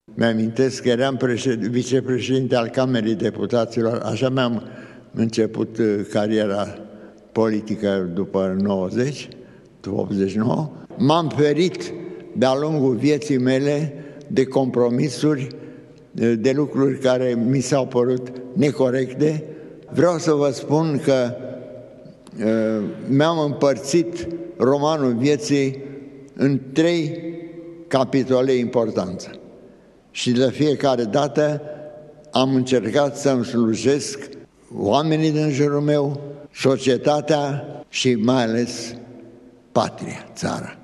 Mi-amintesc că eram vicepreședinte al Camerei Deputaților, așa mi-am început cariera politică după 89. M-am ferit de-a lungul vieții mele de compromisuri, de lucruri care mi s-au părut necorecte. Vreau să vă spun că mi-am împărțit romanul vieții în 3 capitole importante și de fiecare dată am încercat să-mi slujesc oamenii din jurul meu, societatea și mai ales patria, țara.